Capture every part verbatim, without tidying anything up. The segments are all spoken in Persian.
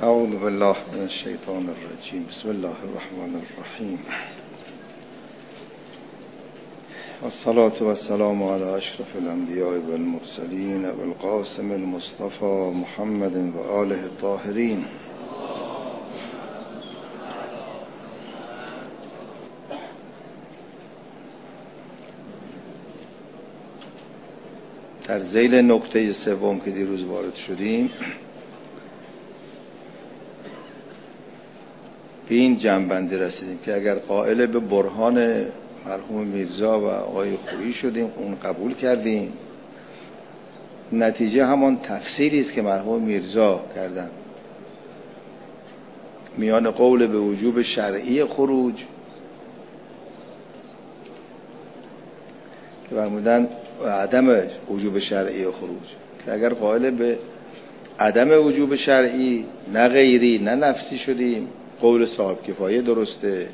اعوذ بالله من الشیطان الرجیم. بسم الله الرحمن الرحیم. والصلاة والسلام على اشرف الانبیاء والمرسلین والقاسم المصطفى محمد و آله الطاهرین. در ذیل نکته سوم که دیروز وارد شدیم به این جنبندی رسیدیم که اگر قائل به برهان مرحوم میرزا و آقای خویی شدیم، اون قبول کردیم، نتیجه همان تفسیری است که مرحوم میرزا کردن میان قول به وجوب شرعی خروج که فرمودن عدم وجوب شرعی خروج، که اگر قائل به عدم وجوب شرعی نه غیری نه نفسی شدیم، قول صاحب کفایه درسته،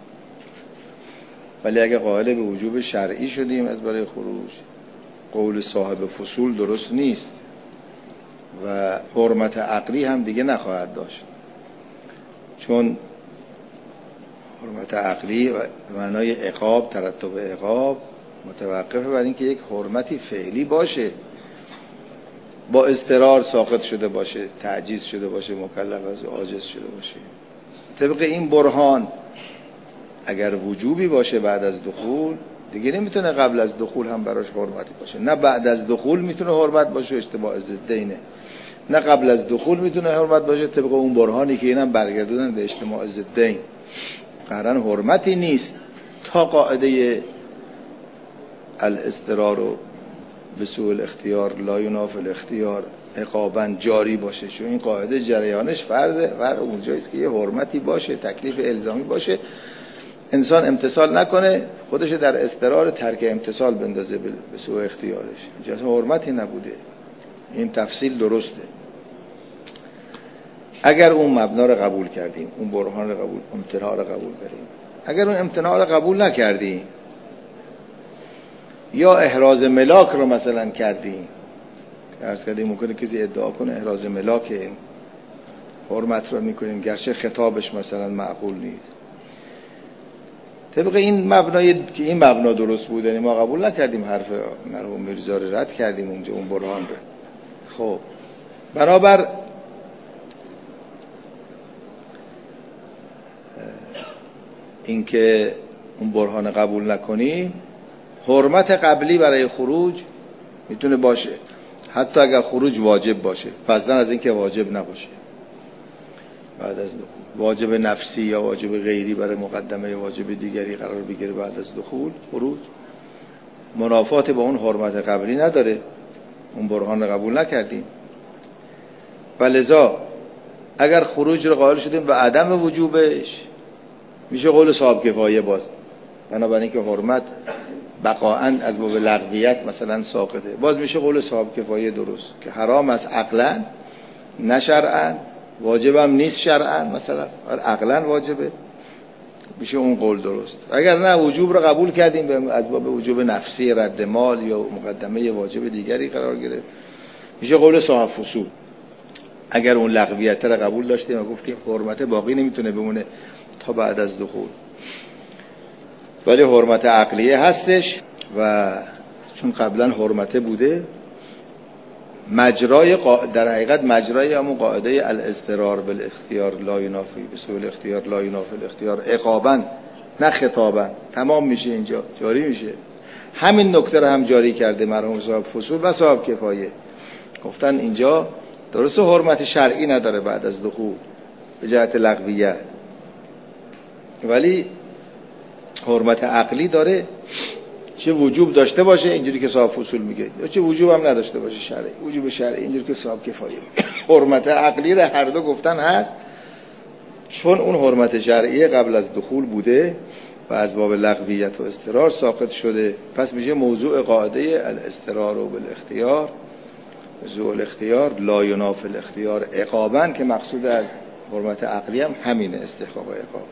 ولی اگر قائل به وجوب شرعی شدیم از برای خروج، قول صاحب فصول درست نیست و حرمت عقلی هم دیگه نخواهد داشت، چون حرمت عقلی و معنای عقاب، ترتب عقاب متوقفه بر اینکه یک حرمتی فعلی باشه، با اضطرار ساقط شده باشه، تعجیز شده باشه، مکلف از عاجز شده باشه. طبق این برهان اگر وجوبی باشه بعد از دخول، دیگه نمیتونه قبل از دخول هم براش حرمتی باشه، نه بعد از دخول میتونه حرمت باشه، اشتباه ضدینه، نه قبل از دخول میتونه حرمت باشه، طبق اون برهانی که اینم برگردوندن به اجتماع ضدین. قرن حرمتی نیست تا قاعده الاضطرار و به سوء الاختیار لا ینافی الاختیار عقاباً جاری باشه، چون این قاعده جریانش فرضه بر اونجاییست که یه حرمتی باشه، تکلیف الزامی باشه، انسان امتثال نکنه، خودش در اضطرار ترک امتثال بندازه به سوء اختیارش، اینجا حرمتی نبوده. این تفصیل درسته. اگر اون مبنا رو قبول کردیم، اون برهان رو قبول، امتناع رو قبول کردیم، اگر اون امتناع رو قبول نکردیم یا احراز ملاک رو مثلا کردیم، عرض کردیم ممکنه کسی ادعا کنه احراز ملاک این حرمت رو میکنیم گرچه خطابش مثلا معقول نیست، طبق این مبنای که این مبنا درست بود، یعنی ما قبول نکردیم حرف مرحوم میرزا رو، رد کردیم اونجا اون برهان رو. خب بنابر اینکه اون برهان قبول نکنیم، حرمت قبلی برای خروج میتونه باشه، حتی اگر خروج واجب باشه، فضلا از اینکه واجب نباشه بعد از دخول، واجب نفسی یا واجب غیری برای مقدمه واجب دیگری قرار بگیره بعد از دخول، خروج منافات با اون حرمت قبلی نداره، اون برهان رو قبول نکردیم. ولذا اگر خروج رو قائل شدیم به عدم وجوبش، میشه قول صاحب کفایه باز، بنابراین که حرمت بقاعاً از باب لغویت مثلا ساقطه، باز میشه قول صاحب کفایه درست که حرام است عقلاً نه شرعاً، واجبم نیست شرعاً، مثلا عقلاً واجبه، میشه اون قول درست. اگر نه وجوب رو قبول کردیم از باب وجوب نفسی، رد مال یا مقدمه واجب دیگری قرار گرفت، میشه قول صاحب فصول. اگر اون لغویت رو قبول داشتیم و گفتیم حرمت باقی نمیتونه بمونه تا بعد از دخول، ولی حرمت عقلیه هستش و چون قبلا حرمته بوده، مجرای قا... در حقیقت مجرای همون قاعده الاضطرار بالاختیار لا ینافی به سوء الاختیار لا ینافی الاختیار عقابا نه خطابا تمام میشه، اینجا جاری میشه. همین نکته رو هم جاری کرده مرحوم صاحب فصول و صاحب کفایه، گفتن اینجا درست حرمت شرعی نداره بعد از دخول به جهت لغویت، ولی حرمت عقلی داره، چه وجوب داشته باشه اینجوری که صاحب فصول میگه، یا چه وجوب هم نداشته باشه شرعی، وجوب شرعی اینجوری که صاحب کفایه حرمت عقلی را هر دو گفتن هست، چون اون حرمت شرعی قبل از دخول بوده و از باب لغویت و اضطرار ساقط شده، پس میشه موضوع قاعده الاضطرار و بالاختیار ذو الاختیار لا ینافی الاختیار عقاباً، که مقصود از حرمت عقلی هم همینه، استحقاق عقابه.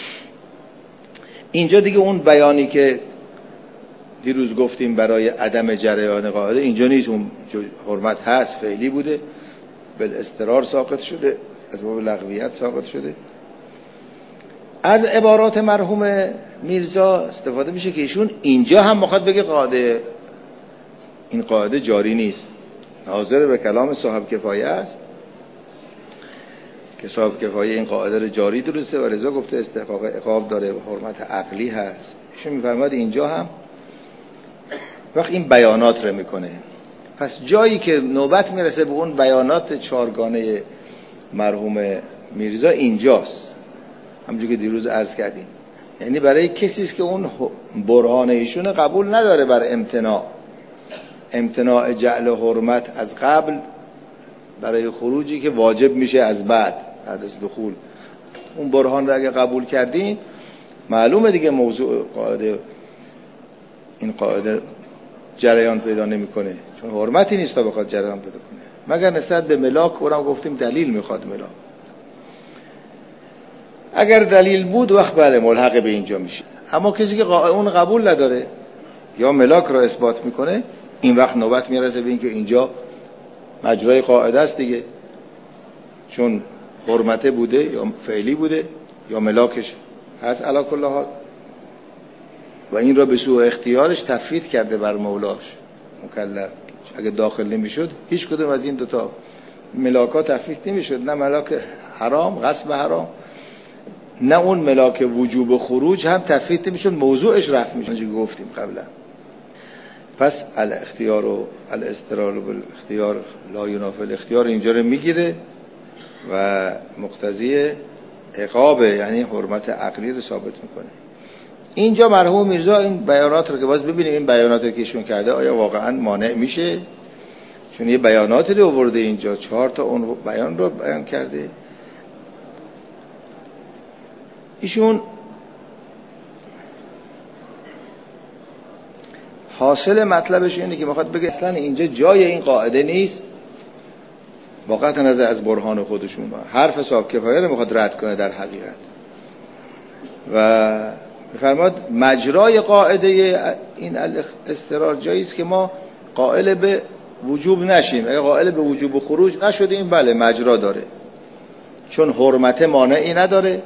اینجا دیگه اون بیانی که دیروز گفتیم برای عدم جریان قاعده اینجا نیست، اون حرمت هست فعلی بوده بالاضطرار ساقط شده، از باب لغویت ساقط شده. از عبارات مرحوم میرزا استفاده میشه که ایشون اینجا هم میخواد بگه قاعده این قاعده جاری نیست، ناظر به کلام صاحب کفایه است که صاحب کفایه این قاعده رو جاری درسته و رضا گفته استحقاق عقاب داره و حرمت عقلی هست. ایشون میفرماد اینجا هم وقت این بیانات رو میکنه. پس جایی که نوبت میرسه به اون بیانات چارگانه مرحوم میرزا اینجاست، همونجوری که دیروز عرض کردیم. یعنی برای کسی است که اون برهان ایشون قبول نداره بر امتناع امتناع جعل حرمت از قبل برای خروجی که واجب میشه از بعد بعد از دخول، اون برهان رو اگه قبول کردیم معلومه دیگه موضوع قاعده این قاعده جریان پیدا نمیکنه، چون حرمتی نیست تا بخواد جریان پیدا کنه مگر نسبت به ملاک. اونم گفتیم دلیل میخواد ملاک. اگر دلیل بود وقت بله ملحق به اینجا میشه. اما کسی که اون قبول نداره یا ملاک رو اثبات میکنه، این وقت نوبت میرسه به این که اینجا مجرای قاعده است دیگه، چون حرمته بوده یا فعلی بوده یا ملاکش هست علی کل حال، و این را به سوء اختیارش تفویض کرده بر مولاش مکلف. اگه داخل نمیشد هیچ کدوم از این دوتا ملاکا تفویض نمیشد، نه ملاک حرام غصب حرام، نه اون ملاک وجوب خروج هم تفویض نمیشد، موضوعش رفع میشد. چون گفتیم قبلا پس الاختیار و الاضطرار بالاختیار لا ینافی الاختیار اینجا رو میگیره و مقتضی عقابه، یعنی حرمت عقلی رو ثابت میکنه. اینجا مرحوم میرزا این بیانات رو که باز ببینیم این بیاناتی که ایشون کرده آیا واقعا مانع میشه، چون یه بیاناتی رو آورده اینجا، چهار تا اون بیان رو بیان کرده. ایشون حاصل مطلبش اینه که میخواد بگه اصلا اینجا جای این قاعده نیست، واقعا نظر از برهان خودشون حرف صاحب کفایه رو میخواد رد کنه در حقیقت. و میفرماد مجرای قاعده این الاضطرار جایی است که ما قائل به وجوب نشیم. اگه قائل به وجوب خروج نشدیم بله مجرا داره، چون حرمت مانعی نداره،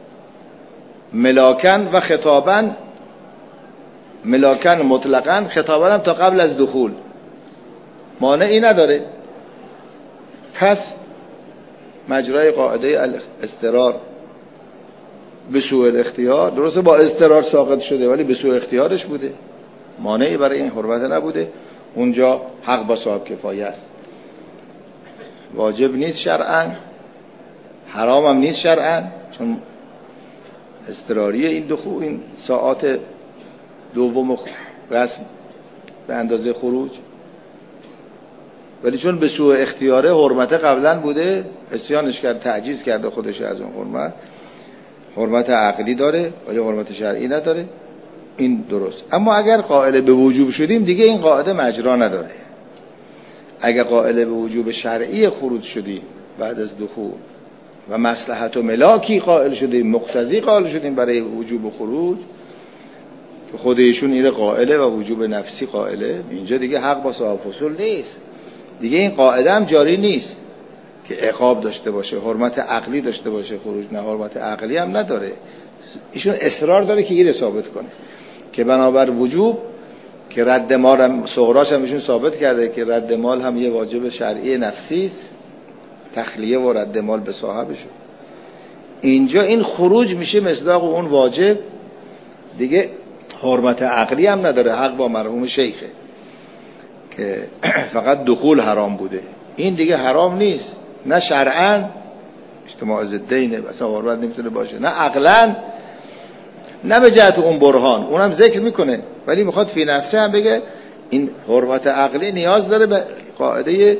ملاکن و خطابن، ملاکن مطلقاً، خطابن هم تا قبل از دخول مانعی نداره. پس مجرای قاعده الاضطرار به سوء الاختیار، درسته با اضطرار ساقط شده ولی به سوء اختیارش بوده، مانعی برای این حرمت نبوده. اونجا حق با صاحب کفایه است، واجب نیست شرعاً، حرام هم نیست شرعاً، چون اضطراریه این دخول این ساعات دوم قسم به اندازه خروج، ولی چون به سوء اختیاره حرمت قبلا بوده عصیانش کرد، تعجیز کرده خودش از اون حرمت، حرمت عقلی داره ولی حرمت شرعی نداره. این درست. اما اگر قائل به وجوب شدیم دیگه این قاعده مجرا نداره. اگر قائل به وجوب شرعی خروج شدیم بعد از دخول و مصلحت و ملاکی قائل شدیم، مقتضی قائل شدیم برای وجوب خروج که خود ایشون این قائله و وجوب نفسی قائله، اینجا دیگه حق با صاحب فصول نیست دیگه. این قاعده هم جاری نیست که عقاب داشته باشه، حرمت عقلی داشته باشه خروج، نه حرمت عقلی هم نداره. ایشون اصرار داره که این ثابت کنه که بنابر وجوب که رد مال هم صغراش هم ایشون ثابت کرده که رد مال هم یه واجب شرعی نفسی است، تخلیه و رد مال به صاحبش. اینجا این خروج میشه مصداق اون واجب دیگه، حرمت عقلی هم نداره، حق با مرحوم شیخه که فقط دخول حرام بوده. این دیگه حرام نیست، نه شرعاً اجتماع ضدینه اصلا حرمت نمیتونه باشه، نه عقلاً، نه به جهت اون برهان اونم ذکر میکنه، ولی میخواد فی نفسه هم بگه این حرمت عقلی نیاز داره به قاعده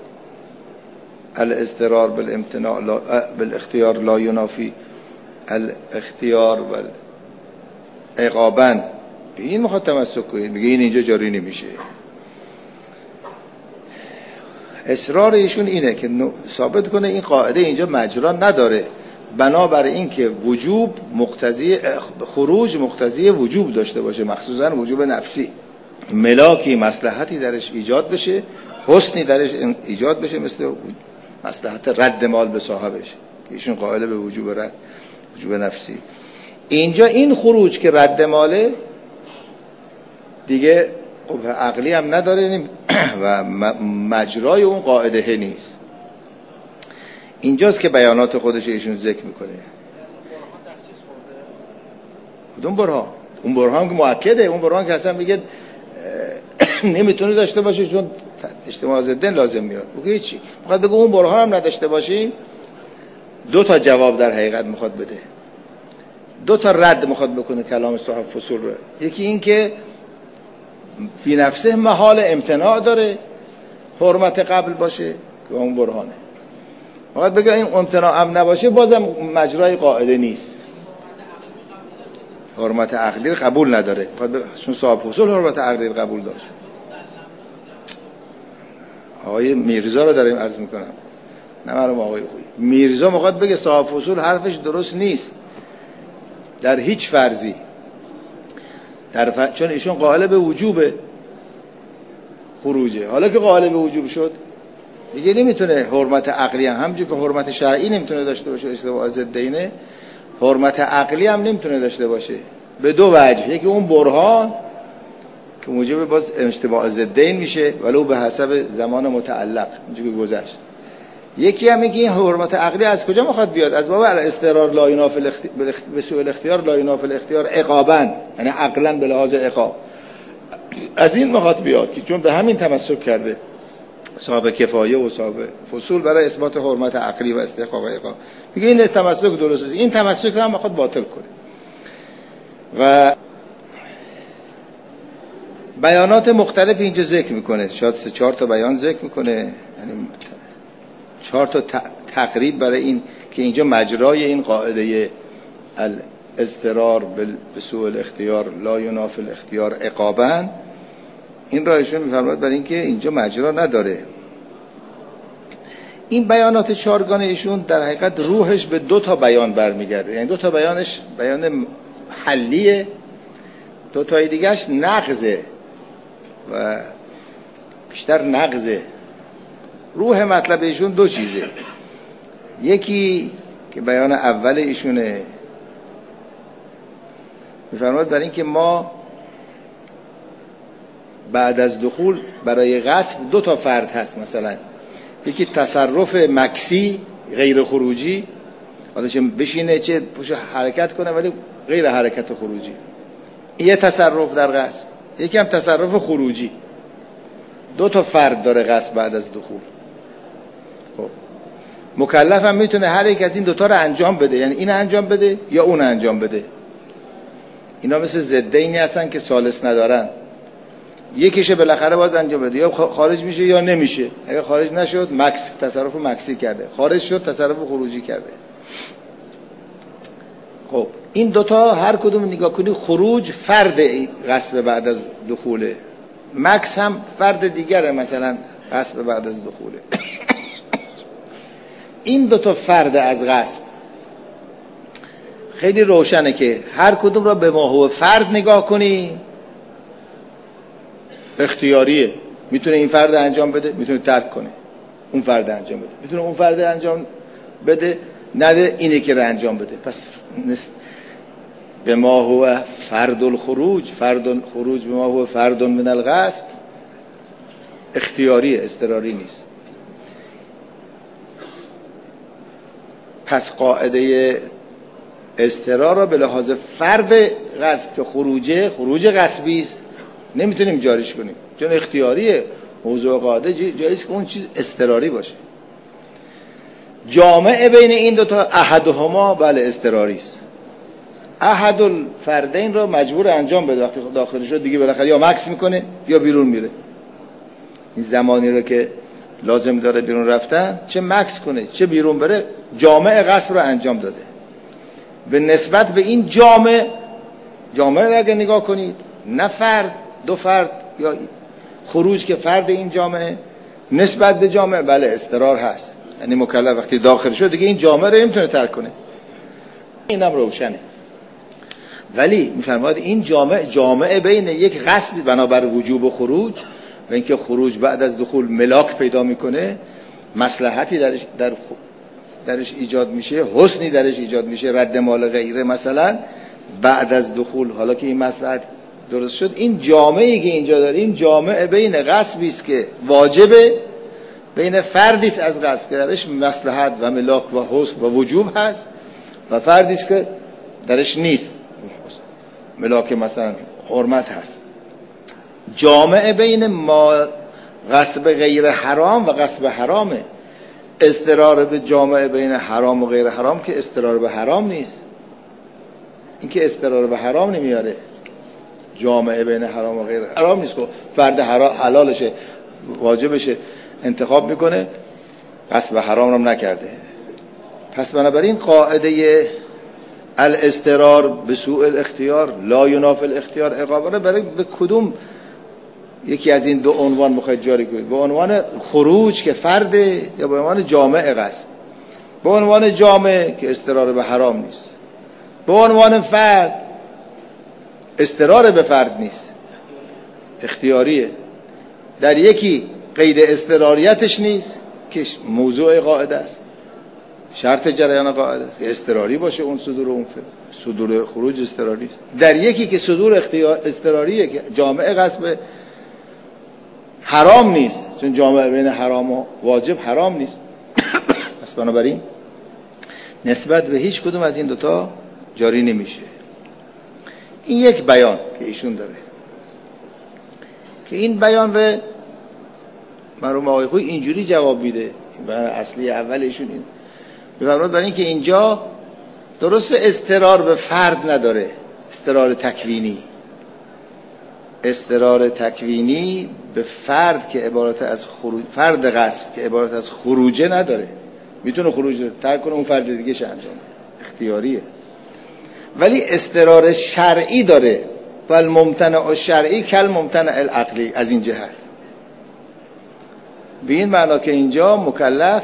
الاضطرار بالامتناع لا بالاختیار لا ینافی الاختیار والعقابن. این میخواد تمسک کنه، میگه این اینجا جاری نمیشه. اصرار ایشون اینه که ثابت کنه این قاعده اینجا مجرا نداره، بنابر این که وجوب مقتضی خروج مقتضی وجوب داشته باشه، مخصوصا وجوب نفسی، ملاکی مصلحتی درش ایجاد بشه، حسنی درش ایجاد بشه مثل مصلحت رد مال به صاحبش، ایشون قائل به وجوب رد، وجوب نفسی. اینجا این خروج که رد ماله دیگه قبح عقلی هم نداره و مجرای اون قاعده نیست. اینجاست که بیانات خودش ایشون ذکر میکنه. کدوم برهان؟ اون برهان که مؤکده، اون برهان که اصلا میگه نمیتونه داشته باشه چون اجتماع ضدن لازم میاد. بگه هیچی، میخواد بگه اون برهان هم نداشته باشی. دو تا جواب در حقیقت میخواد بده، دو تا رد میخواد بکنه کلام صاحب فصول رو. یکی این که فی نفسه محال امتناع داره، حرمت قبل باشه که اون برهانه. میخواد بگه این امتناع هم نباشه بازم مجرای قاعده نیست، حرمت عقلی قبول نداره. چون صاحب فصول حرمت عقلی قبول داشت. آقای میرزا رو داریم عرض میکنم، نه مرحوم آقای خویی. میرزا میخواد بگه صاحب فصول حرفش درست نیست در هیچ فرضی، در ف... چون ایشون قائل به وجوب خروجه. حالا که قائل به وجوب شد دیگه نمیتونه حرمت عقلی هم همونجور که حرمت شرعی نمیتونه داشته باشه، اشتباه ضدینه، حرمت عقلی هم نمیتونه داشته باشه به دو وجه. یکی اون برهان که موجب باز اشتباه ضدین میشه ولو به حسب زمان متعلق اینجوری گذشت. یکی هم میگه این حرمت عقلی از کجا میخواد بیاد؟ از باب الاستقرار لا ینافی الاختیار به سوء الاختیار لا ینافی الاختیار عقابا، یعنی عقلا به لحاظ عقاب از این میخواد بیاد که چون به همین تمسک کرده صاحب کفایه و صاحب فصول برای اثبات حرمت عقلی و استحقاق عقاب. میگه این تمسک درست است، این تمسک رو هم میخواد باطل کنه. و بیانات مختلف اینجا ذکر میکنه، شاید سه چهار تا بیان ذکر میکنه، یعنی چهار تا تقریب برای این که اینجا مجرای این قاعده الاضطرار به سوء الاختیار لا ینافی الاختیار عقابا، این را ایشون میفرماید برای اینکه اینجا مجرا نداره. این بیانات چارگانه ایشون در حقیقت روحش به دو تا بیان برمیگرده، یعنی دو تا بیانش بیان حلیه، دو تای دیگهش نقضه و بیشتر نقضه. روح مطلب ایشون دو چیزه، یکی که بیان اول ایشونه میفرماید برای اینکه ما بعد از دخول برای غصب دو تا فرد هست، مثلا یکی تصرف مکسی غیر خروجی، حالا چه بشینه چه پوش حرکت کنه ولی غیر حرکت خروجی، یه تصرف در غصب. یکی هم تصرف خروجی. دو تا فرد داره غصب بعد از دخول. خب مکلف هم میتونه هر یک از این دوتا رو انجام بده، یعنی این انجام بده یا اون انجام بده. اینا مثل ضدینی هستن که ثالث ندارن، یکیشه بالاخره باز انجام بده، یا خارج میشه یا نمیشه. اگه خارج نشد مکس تصرف مکسی کرده، خارج شد تصرف خروجی کرده. خب این دوتا هر کدوم نگاه کنی خروج فرد غصب بعد از دخوله، مکس هم فرد دیگره، مثلا غصب بعد از دخوله. این دوتا فرد از غصب خیلی روشنه که هر کدوم را به ما هو فرد نگاه کنی اختیاریه، میتونه این فرد انجام بده، میتونه ترک کنه، اون فرد انجام بده، میتونه اون فرد انجام بده نده، اینه که را انجام بده. پس به ما هو فرد الخروج، فرد الخروج به ما هو فرد من الغصب اختیاریه، اضطراری نیست. پس قاعده اضطرار را به لحاظ فرد غصب که خروجه، خروج غصبی است، نمیتونیم جاریش کنیم چون اختیاریه. موضوع قاعده جاییست که اون چیز اضطراری باشه. جامعه بین این دوتا احدهما بله اضطراری است. احد الفردین را مجبور انجام بده، وقتی داخل شد دیگه بالاخره یا مکس میکنه یا بیرون میره. این زمانی رو که لازم داره بیرون رفتن چه مکس کنه چه بیرون بره، جامعه غصب رو انجام داده. به نسبت به این جامعه، جامعه رو اگه نگاه کنید نه فرد، دو فرد یا خروج که فرد این جامعه، نسبت به جامعه بله اضطرار هست، یعنی مکلف وقتی داخل شد دیگه این جامعه رو نمیتونه ترک کنه. اینم روشنه. ولی میفرماید این جامعه جامعه بین یک غصب بنابر وجوب و خروج و اینکه خروج بعد از دخول ملاک پیدا میکنه، مصلحتی درش در درش ایجاد میشه، حسنی درش ایجاد میشه، رد مال غیره مثلا بعد از دخول، حالا که این مصلحت درست شد، این جامعه‌ای که اینجا داریم جامعه بین غصبی است که واجبه، بین فردی است از غصب که درش مصلحت و ملاک و حسن و وجوب هست، و فردی است که درش نیست، ملاک مثلا حرمت هست. جامعه بین ما غصب غیر حرام و غصب حرامه. استقرار به جامعه بین حرام و غیر حرام که استقرار به حرام نیست، این که استقرار به حرام نمیاره. جامعه بین حرام و غیر حرام نیست که فرد حلالشه واجبشه انتخاب میکنه، غصب حرام هم نکرده. پس بنابراین قاعده الاضطرار به سوء الاختیار لا ینافی الاختیار عقابه برای به کدوم یکی از این دو عنوان میخواید جاری کنید؟ به عنوان خروج که فرده یا به عنوان جامعه غصب؟ به عنوان جامعه که اضطرار به حرام نیست، به عنوان فرد اضطرار به فرد نیست، اختیاریه. در یکی قید اضطراریتش نیست که موضوع قاعده است، شرط جریان قاعده است که اضطراری باشه اون صدور اون فعل. صدور خروج اضطراری است. در یکی که صدور اختیار اضطراریه که جامعه غصب حرام نیست، چون جامعه بین حرام و واجب حرام نیست. پس بنابراین نسبت به هیچ کدوم از این دوتا جاری نمیشه. این یک بیان که ایشون داره که این بیان رو مرحوم آقای خویی اینجوری جواب میده. این بیان اصلی اول ایشون این میفرماد برای این که اینجا درست اضطرار به فرد نداره، اضطرار تکوینی. اضطرار تکوینی به فرد که عبارت از خروج، فرد غصب که عبارت از خروجه نداره، میتونه خروج رو ترک کنه، اون فرد دیگه ش انجام اختیاریه. ولی اضطرار شرعی داره، ول ممتنع شرعی کل ممتنع العقلی. از این جهت به این معنا که اینجا مکلف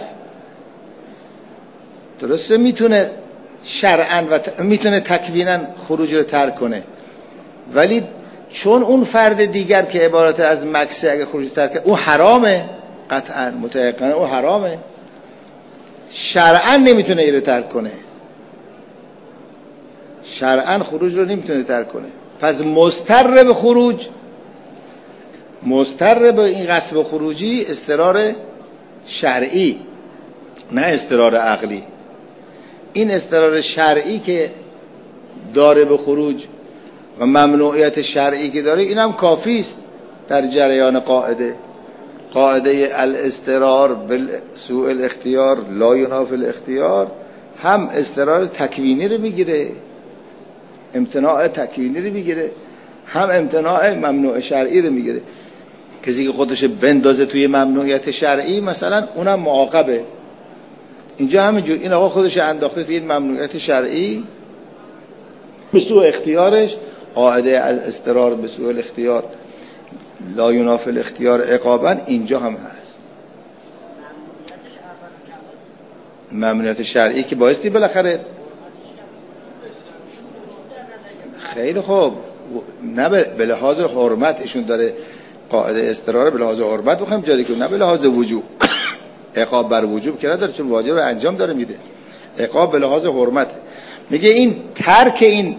درسته میتونه شرعاً و ت... میتونه تکویناً خروج رو ترک کنه، ولی چون اون فرد دیگر که عبارت از مکسه اگه خروج ترک کنه او حرامه، قطعاً متيقناً او حرامه، شرعاً نمیتونه این رو ترک کنه، شرعاً خروج رو نمیتونه ترک کنه. پس مضطر به خروج، مضطر به این غصب خروجی اضطرار شرعی نه اضطرار عقلی. این اضطرار شرعی که داره به خروج و ممنوعیت شرعی که داره اینم کافی است در جریان قاعده. قاعده الاضطرار بالسوء الاختیار لا ینافی الاختیار هم اضطرار تکوینی رو میگیره، امتناع تکوینی رو میگیره، هم امتناع ممنوع شرعی رو میگیره. کسی که خودش بندازه توی ممنوعیت شرعی مثلا اونم معاقبه. اینجا همینجور این آقا خودش انداخته توی این ممنوعیت شرعی به سوء اختیارش. قاعده الاضطرار به سوء الاختیار لا ینافی الاختیار عقابا اینجا هم هست. ممنوعیت شرعی که بایستی بالاخره خیلی خوب نه به لحاظ حرمت ایشون داره قاعده اضطرار به لحاظ حرمت بخوایم جاری کنیم، نه به لحاظ وجوب. عقاب بر وجوب که نداره، چون واجب رو انجام داره میده. عقاب به لحاظ حرمت. میگه این ترک این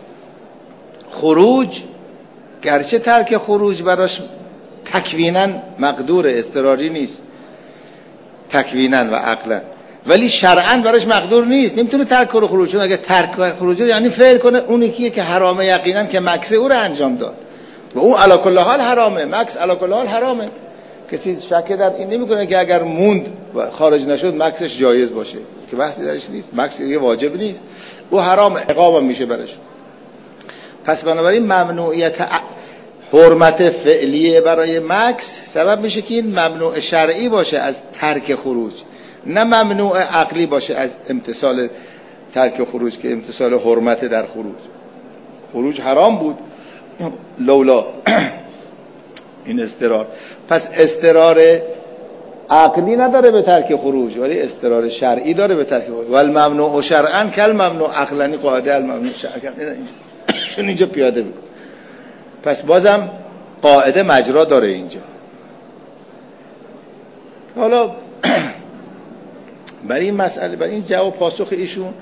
خروج، گرچه ترک خروج براش تکویناً مقدور اضطراری نیست تکویناً و عقلاً، ولی شرعاً براش مقدور نیست، نمیتونه ترک کنه خروج. چون اگه ترک خروج یعنی فعل کنه اون یکیه که حرامه یقیناً که مکس او رو انجام داد و اون علی کل حال حرامه، مکس علی کل حال حرامه. کسی شک در این نمیکنه که اگر موند و خارج نشد مکسش جایز باشه، که بحثی درش نیست. مکس دیگه واجب نیست، او حرام، عقاب میشه برش. پس بنابراین ممنوعیت حرمت فعلیه برای مکس سبب میشه که این ممنوع شرعی باشه از ترک خروج، نه ممنوع عقلی باشه از امتصال ترک خروج که امتصال حرمت در خروج. خروج حرام بود لولا این اضطرار. پس اضطرار عقلی نداره به ترک خروج، ولی اضطرار شرعی داره به ترک خروج. والممنوع شرعا کل ممنوع عقلانی. قاعده الممنوع شرعا چون اینجا پیاده بود. پس بازم قاعده مجرا داره اینجا. حالا برای این مسئله، برای این جواب پاسخ ایشون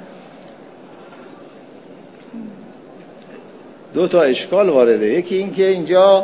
دو تا اشکال وارده. یکی این که اینجا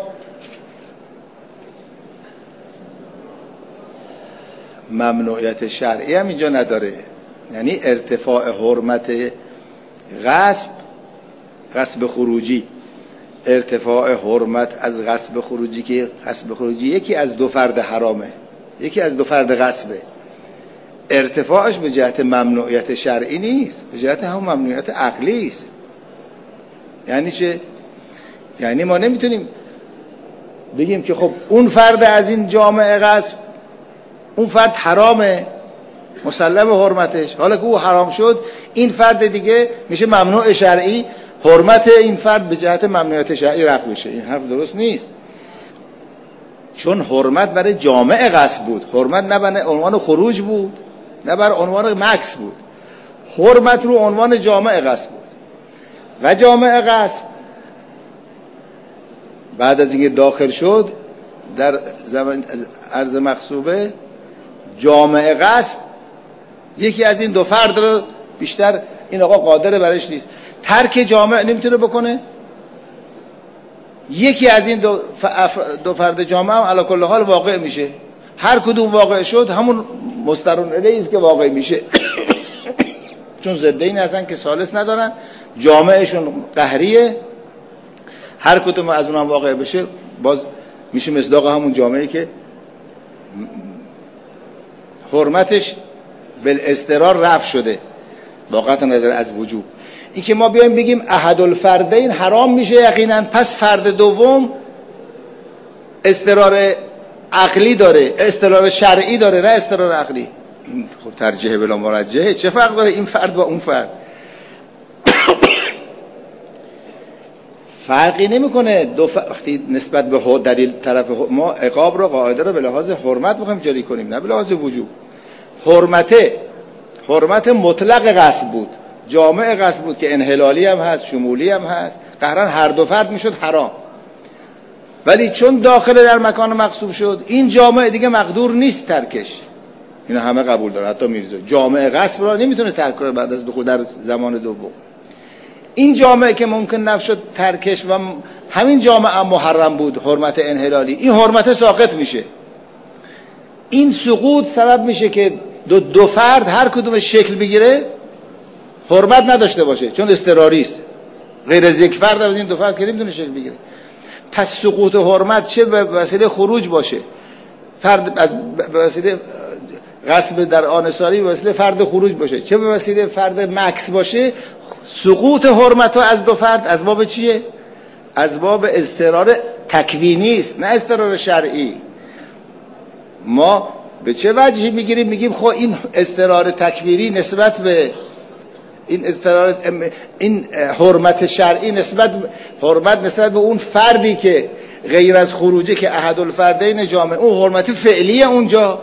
ممنوعیت شرعی هم اینجا نداره، یعنی ارتفاع حرمت غصب، غصب خروجی، ارتفاع حرمت از غصب خروجی، که غصب خروجی یکی از دو فرد حرامه، یکی از دو فرد غصبه، ارتفاعش به جهت ممنوعیت شرعی نیست، به جهت هم ممنوعیت عقلی است. یعنی چه؟ یعنی ما نمیتونیم بگیم که خب اون فرد از این جامعه غصب، اون فرد حرامه، مسلم حرمتش، حالا که او حرام شد این فرد دیگه میشه ممنوع شرعی، حرمت این فرد به جهت ممنوعیت شرعی رفع میشه. این حرف درست نیست، چون حرمت برای جامعه غصب بود، حرمت نه برای عنوان خروج بود، نه برای عنوان مکس بود، حرمت رو عنوان جامعه غصب بود. و جامعه غصب بعد از اینکه داخل شد در زمان ارض مغصوبه، جامعه غصب یکی از این دو فرد رو بیشتر این آقا قادر برش نیست، ترک جامعه نمیتونه بکنه، یکی از این دو, دو فرد جامعه هم علی کل حال واقع میشه، هر کدوم واقع شد همون مسترون الیه است که واقع میشه. چون ضدین هستن که ثالث ندارن، جامعهشون قهریه، هر کدوم از اونها واقع بشه باز میشه مصداق همون جامعه‌ای که حرمتش بالاضطرار رفع شده با قطع نظر از وجوب. این که ما بیایم بگیم احد الفردین حرام میشه یقینا، پس فرد دوم اضطرار عقلی داره، اضطرار شرعی داره، نه اضطرار عقلی. این خب ترجیح بلا مرجحه، چه فرق داره این فرد با اون فرد؟ فرقی نمیکنه دو ف... وقتی نسبت به دلیل طرف ما عقاب رو قاعده رو به لحاظ حرمت میخوایم جاری کنیم، نه به لحاظ وجوب. حرمت حرمت مطلق غصب بود، جامع غصب بود که انحلالی هم هست، شمولی هم هست، قهرن هر دو فرد میشد حرام. ولی چون داخل در مکان مغصوب شد، این جامع دیگه مقدور نیست ترکش. اینا همه قبول داره، حتی میرزا جامع غصب را نمیتونه ترک کنه بعد از دخول در زمان دوم. این جامعه که ممکن نشد ترکش و همین جامعه محرم بود، حرمت انحلالی، این حرمت ساقط میشه. این سقوط سبب میشه که دو, دو فرد هر کدوم شکل بگیره، حرمت نداشته باشه، چون اضطراری است. غیر از یک فرد از این دو فرد که نمیتونه شکل بگیره. پس سقوط حرمت چه به وسیله خروج باشه، فرد از به وسیله غصب در آن ساری به وسیله فرد خروج باشه، چه به وسیله فرد مکس باشه، سقوط حرمت ها از دو فرد از باب چیه؟ از باب اضطرار تکوینی است، نه اضطرار شرعی. ما به چه وجهی میگیریم؟ میگیم خب این اضطرار تکوینی نسبت به این اضطرار، این حرمت شرعی نسبت حرمت نسبت به اون فردی که غیر از خروجه که احد الفردین جامع، اون حرمت فعلی اونجا.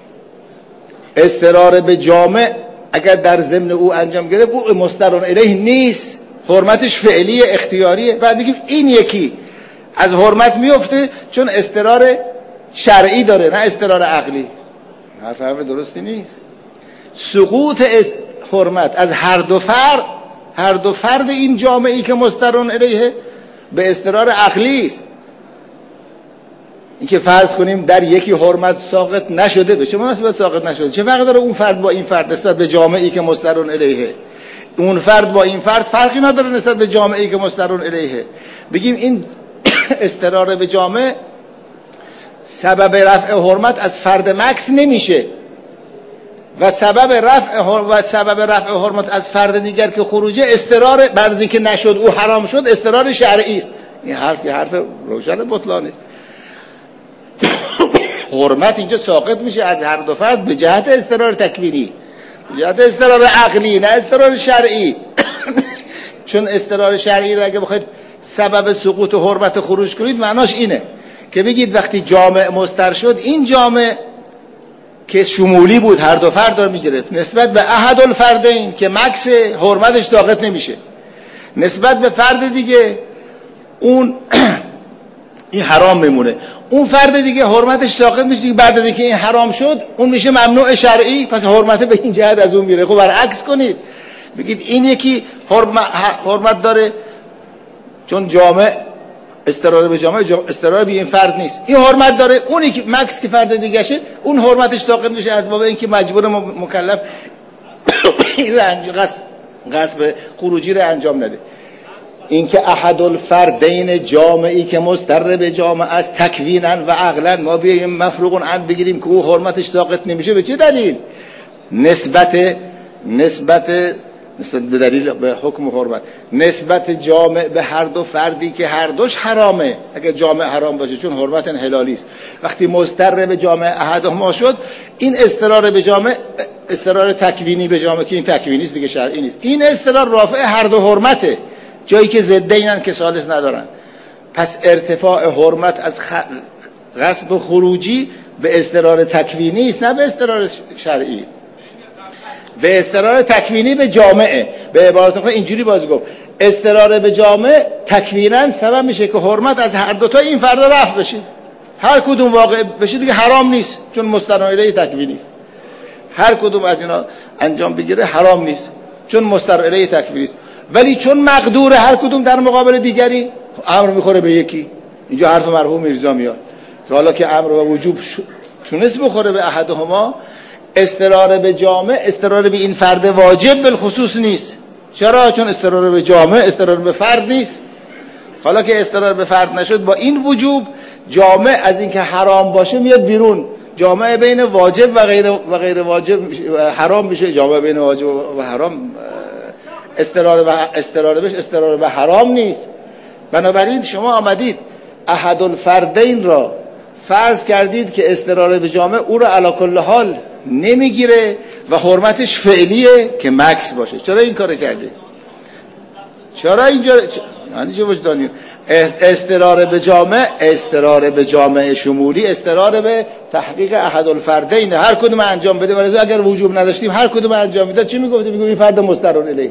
اضطرار به جامع اگر در ضمن او انجام گرفت او مسترون الیه نیست، حرمتش فعلی اختیاریه. بعد میگیم این یکی از حرمت میفته چون اضطرار شرعی داره، نه اضطرار عقلی. حرف حرف درستی نیست. سقوط حرمت از هر دو فرد، هر دو فرد این جامعه‌ای که مسترون الیه به اضطرار عقلی است. این که فرض کنیم در یکی حرمت ساقط نشده، به چه مناسبت ساقط نشده؟ چه فرق داره اون فرد با این فرد نسبت به جامعه‌ای که مسترون الیه؟ اون فرد با این فرد فرقی نداره نسبت به جامعه‌ای که مسترون الیه. بگیم این اضطرار به جامعه سبب رفع حرمت از فرد مکس نمیشه و سبب رفع و سبب رفع حرمت از فرد دیگر که خروجه اضطرار بعد از اینکه نشد او حرام شد اضطرار شرعی است. این حرف یه حرف روشن بطلانه. حرمت اینجا ساقط میشه از هر دو فرد به جهت اضطرار تکوینی، به جهت اضطرار عقلی، نه اضطرار شرعی. چون اضطرار شرعی را اگه بخواید سبب سقوط حرمت خروج کنید معناش اینه که بگید وقتی جامع مستر شد، این جامع که شمولی بود هر دو فرد رو میگرفت، نسبت به احد الفردین که مکس حرمتش ساقط نمیشه، نسبت به فرد دیگه اون این حرام میمونه. اون فرد دیگه حرمتش ساقط میشه دیگه، بعد از اینکه این حرام شد اون میشه ممنوع شرعی، پس حرمت به این جهت از اون میره. خب برعکس کنید، بگید این یکی حرمت داره چون جامع استرار به جامع استرار به این فرد نیست، این حرمت داره، اونی که مکس که فرد دیگه شه اون حرمتش ساقط میشه از باب اینکه مجبور مکلف این رو قصد قصد خروجی رو انجام نده. اینکه احد الفردین جامعی که مضطر به جامع است تکوینا و عقلا ما بیایم مفروغ عن بگیریم که او حرمتش ساقط نمیشه، به چه دلیل؟ نسبت نسبت نسبت به دلیل به حکم حرمت، نسبت جامع به هر دو فردی که هر دوش حرامه. اگر جامع حرام باشه چون حرمت انحلالی است، وقتی مضطر به جامع احدهما شد این استرار به جامع استرار تکوینی به جامع که این تکوینی است دیگه شرعی نیست، این استرار رافع هر دو حرمته، جایی که ضدینن که ثالث ندارن. پس ارتفاع حرمت از خ... غصب خروجی به استرار تکوینی است نه به استرار شرعی. به استرار تکوینی به جامعه، به عبارت دیگه اینجوری باز گفت استرار به جامع تکوینا سبب میشه که حرمت از هر دو تا این فردا رفع بشه، هر کدوم واقع بشه دیگه حرام نیست چون مسترعله تکوینی است. هر کدوم از اینا انجام بگیره حرام نیست چون مسترعله تکوینی است، ولی چون مقدور هر کدوم در مقابل دیگری امر میخوره به یکی. اینجا حرف مرحوم میرزا میاد که حالا که امر و وجوب تونست بخوره به احدهما، استرار به جامع استرار به این فرد واجب بالخصوص نیست. چرا؟ چون استرار به جامع استرار به فرد نیست. حالا که استرار به فرد نشد با این وجوب جامع از اینکه حرام باشه میاد بیرون، جامع بین واجب و غیر و غیر واجب حرام میشه، جامع بین واجب و حرام استرار به استرار بهش استرار به حرام نیست. بنابراین شما آمدید احد الفردین را فرض کردید که استرار به جامع او را علی کل حال نمیگیره و حرمتش فعلیه که مکس باشه. چرا این کار کردید؟ چرا اینجا یعنی چه وجدانی؟ استرار به جامع استرار به جامع شمولی استرار به تحقیق احد الفردین، هر کدوم انجام بده. ولی اگر وجوب نداشتیم هر کدوم انجام میداد چی میگفتیم؟ میگفتیم این فرد مسترون الیه.